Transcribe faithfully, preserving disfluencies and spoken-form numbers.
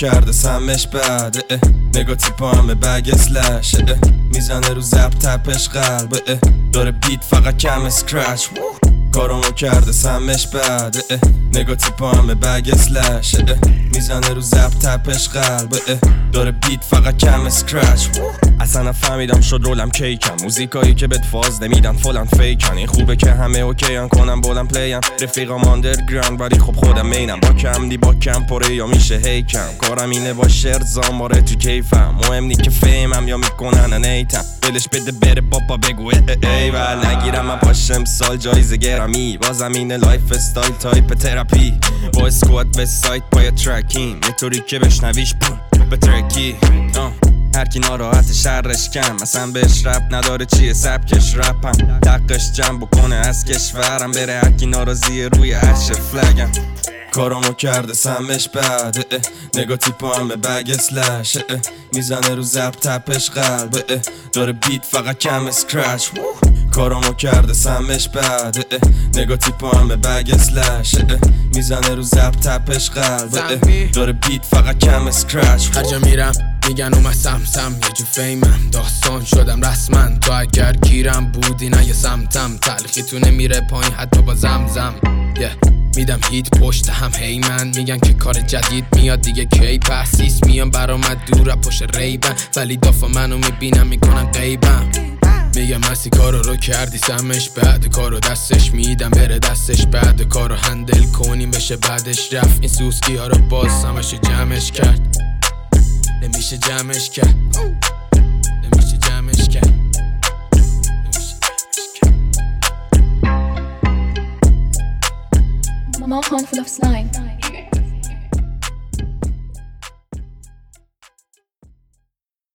کرده سمش بعد نگاه تیپا همه بگ اسلش میزنه رو زب تپش قلب داره بیت فقط کم اسکرچ کارامو کرده سمش بعد نگاه تیپا همه بگ اسلش میزنه رو زب تپش قلب داره بیت فقط کم اسکرچ اصلا نفهمیدم شد رولم کیکم موزیکایی که بهت فاز نمیدن فلان فیکن این خوبه که همه اوکیان کنم بولم پلیم رفیقام آندرگراند ولی خب خودم مینم با کم دی با کم پره یا میشه هیکم کارم اینه با شرط زاماره تو کیفم مهم نی که فیمم یا میکنن نیتم دلش بده بره بابا بگو ای ول نگیرم من پاشم سال جایزه گرامی بازم اینه لایف استایل تایپ تراپی با اسکوات به سایت با یه ترکیم یه طوری که بشنویش بون به ترکی هر کی ناراحت شرش کم اصلا بهش رب نداره چیه سبکش رپم دقش جمع بکنه از کشورم بره هر کی ناراضیه روی عرش فلگم کارامو کرده سمش بعد نگاه تیپا همه بگ اسلش میزنه رو زب تپش قلب داره بیت فقط کم اسکرچ کارامو کرده سمش بعد نگاه تیپا همه بگ اسلش میزنه رو زب تپش قلب داره بیت فقط کم اسکرچ هر جا میرم میگن اومد سم سم یه جو فیمم داستان شدم رسما تو اگر گیرم بودی نه یه سمتم تلخی تو نمیره پایین حتی با زمزم yeah. میدم هیت پشت هم هی من میگن که کار جدید میاد دیگه کی پسیس میان برامد دور پشت ریبن ولی دافا منو میبینم میکنن غیبم میگم مستی کارو رو کردی سمش بعد کارو دستش میدم بره دستش بعد کارو هندل کنیم بشه بعدش رفت این سوسکی ها رو باز همشو جمعش کرد نمیشه جمعش کرد نمیشه جمعش کرد Mom handful of slime.